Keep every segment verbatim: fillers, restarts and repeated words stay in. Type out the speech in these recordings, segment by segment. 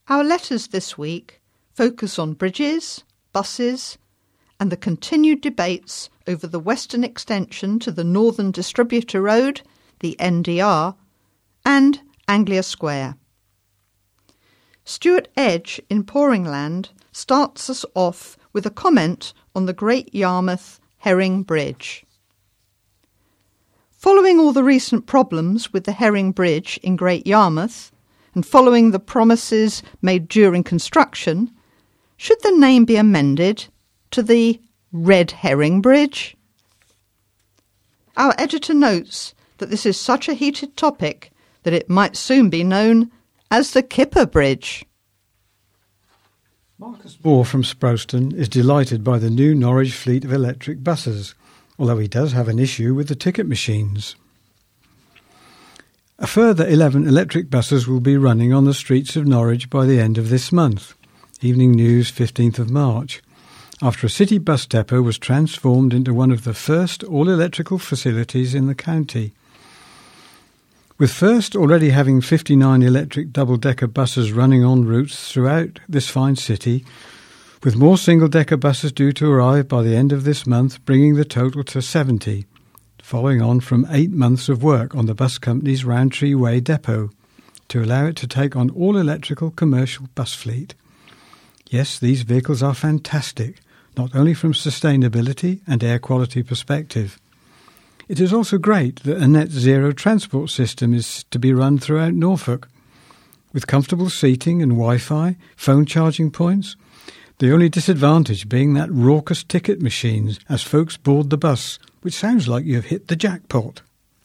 Our letters this week focus on bridges, buses, and the continued debates over the western extension to the Northern Distributor Road, the N D R, and Anglia Square. Stuart Edge in Poringland starts us off with a comment on the Great Yarmouth Herring Bridge. Following all the recent problems with the Herring Bridge in Great Yarmouth, and following the promises made during construction, should the name be amended to the Red Herring Bridge? Our editor notes that this is such a heated topic that it might soon be known as the Kipper Bridge. Marcus Moore from Sprowston is delighted by the new Norwich fleet of electric buses, although he does have an issue with the ticket machines. A further eleven electric buses will be running on the streets of Norwich by the end of this month. Evening News, fifteenth of March. After a city bus depot was transformed into one of the first all-electrical facilities in the county. With First already having fifty-nine electric double-decker buses running on routes throughout this fine city, with more single-decker buses due to arrive by the end of this month, bringing the total to seventy, following on from eight months of work on the bus company's Rowntree Way depot, to allow it to take on all-electrical commercial bus fleet. Yes, these vehicles are fantastic, not only from sustainability and air quality perspective. It is also great that a net zero transport system is to be run throughout Norfolk, with comfortable seating and Wi-Fi, phone charging points, the only disadvantage being that raucous ticket machines as folks board the bus, which sounds like you have hit the jackpot.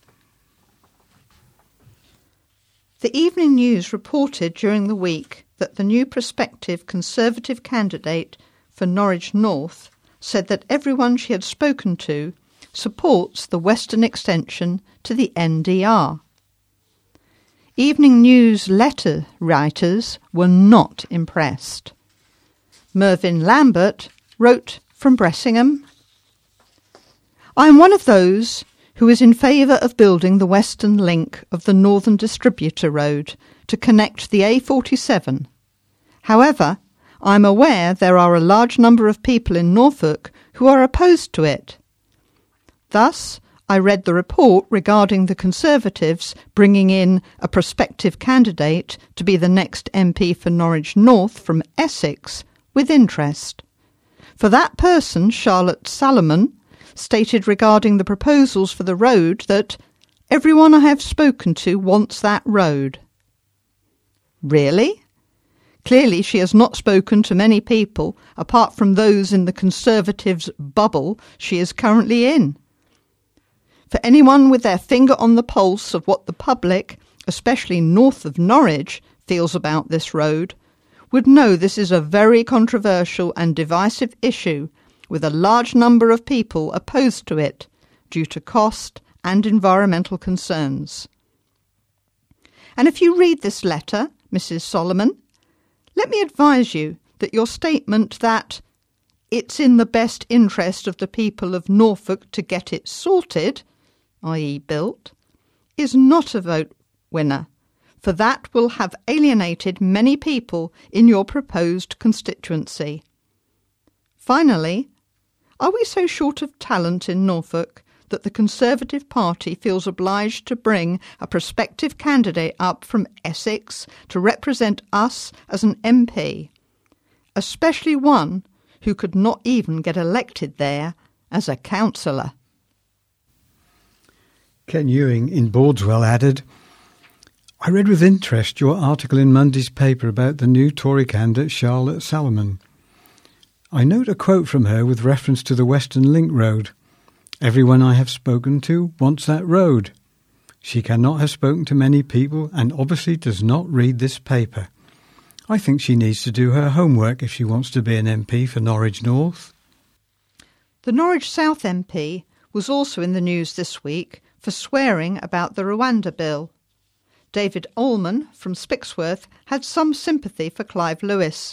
The Evening News reported during the week that the new prospective Conservative candidate for Norwich North said that everyone she had spoken to supports the western extension to the N D R. Evening News letter writers were not impressed. Mervyn Lambert wrote from Bressingham, I am one of those who is in favour of building the western link of the Northern Distributor Road to connect the A forty-seven. However, I am aware there are a large number of people in Norfolk who are opposed to it. Thus, I read the report regarding the Conservatives bringing in a prospective candidate to be the next M P for Norwich North from Essex with interest. For that person, Charlotte Salomon, stated regarding the proposals for the road that everyone I have spoken to wants that road. Really? Clearly she has not spoken to many people apart from those in the Conservatives' bubble she is currently in. For anyone with their finger on the pulse of what the public, especially north of Norwich, feels about this road, would know this is a very controversial and divisive issue with a large number of people opposed to it due to cost and environmental concerns. And if you read this letter, Missus Solomon, let me advise you that your statement that it's in the best interest of the people of Norfolk to get it sorted, that is built, is not a vote winner, for that will have alienated many people in your proposed constituency. Finally, are we so short of talent in Norfolk that the Conservative Party feels obliged to bring a prospective candidate up from Essex to represent us as an M P, especially one who could not even get elected there as a councillor? Ken Ewing in Bordeswell added, I read with interest your article in Monday's paper about the new Tory candidate Charlotte Salomon. I note a quote from her with reference to the Western Link Road. Everyone I have spoken to wants that road. She cannot have spoken to many people and obviously does not read this paper. I think she needs to do her homework if she wants to be an M P for Norwich North. The Norwich South M P was also in the news this week for swearing about the Rwanda Bill. David Ullman from Spixworth had some sympathy for Clive Lewis.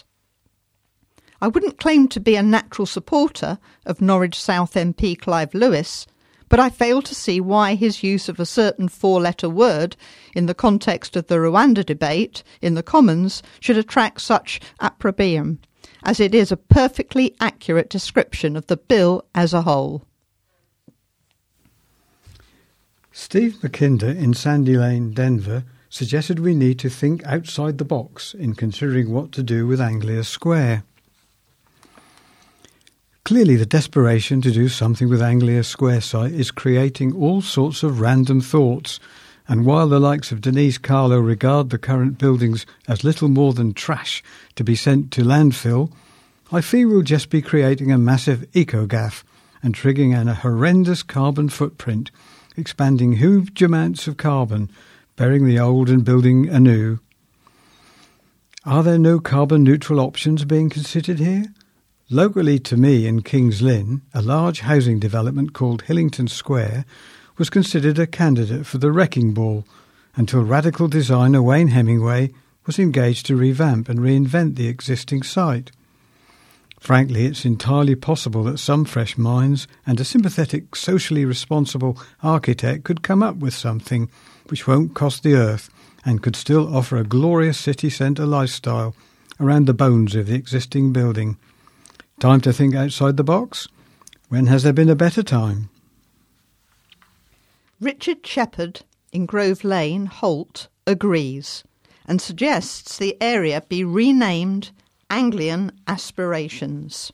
I wouldn't claim to be a natural supporter of Norwich South M P Clive Lewis, but I fail to see why his use of a certain four-letter word in the context of the Rwanda debate in the Commons should attract such opprobrium, as it is a perfectly accurate description of the bill as a whole. Steve McKinder in Sandy Lane, Denver, suggested we need to think outside the box in considering what to do with Anglia Square. Clearly, the desperation to do something with Anglia Square site is creating all sorts of random thoughts, and while the likes of Denise Carlo regard the current buildings as little more than trash to be sent to landfill, I fear we'll just be creating a massive eco-gaff and triggering a horrendous carbon footprint, expanding huge amounts of carbon, burying the old and building anew. Are there no carbon-neutral options being considered here? Locally to me in Kings Lynn, a large housing development called Hillington Square was considered a candidate for the wrecking ball until radical designer Wayne Hemingway was engaged to revamp and reinvent the existing site. Frankly, it's entirely possible that some fresh minds and a sympathetic, socially responsible architect could come up with something which won't cost the earth and could still offer a glorious city centre lifestyle around the bones of the existing building. Time to think outside the box? When has there been a better time? Richard Shepherd in Grove Lane, Holt, agrees and suggests the area be renamed Anglian Aspirations.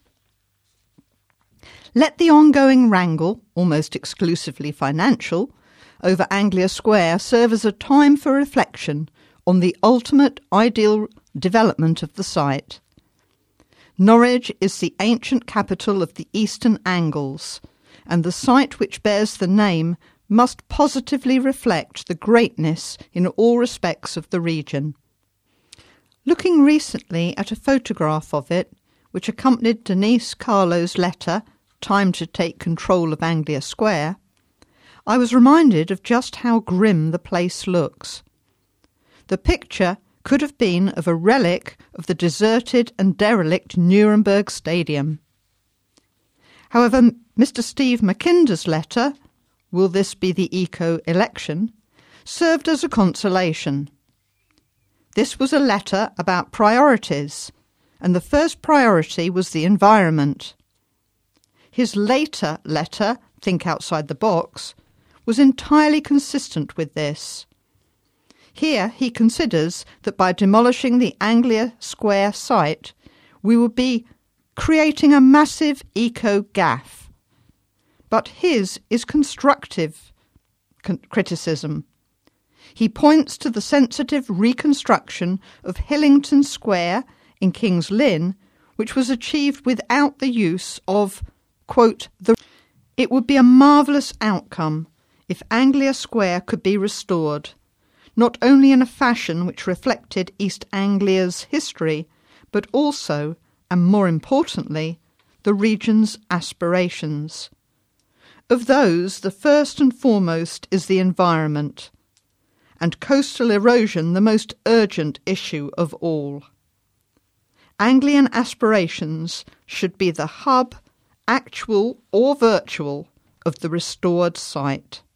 Let the ongoing wrangle, almost exclusively financial, over Anglia Square serve as a time for reflection on the ultimate ideal development of the site. Norwich is the ancient capital of the Eastern Angles, and the site which bears the name must positively reflect the greatness in all respects of the region. Looking recently at a photograph of it, which accompanied Denise Carlo's letter, Time to Take Control of Anglia Square, I was reminded of just how grim the place looks. The picture could have been of a relic of the deserted and derelict Nuremberg Stadium. However, Mister Steve McKinder's letter, Will This Be the Eco-Election?, served as a consolation. This was a letter about priorities, and the first priority was the environment. His later letter, Think Outside the Box, was entirely consistent with this. Here he considers that by demolishing the Anglia Square site, we would be creating a massive eco-gaff. But his is constructive con- criticism. He points to the sensitive reconstruction of Hillington Square in Kings Lynn, which was achieved without the use of, quote, the... It would be a marvellous outcome if Anglia Square could be restored, not only in a fashion which reflected East Anglia's history, but also, and more importantly, the region's aspirations. Of those, the first and foremost is the environment, and coastal erosion the most urgent issue of all. Anglian aspirations should be the hub, actual or virtual, of the restored site.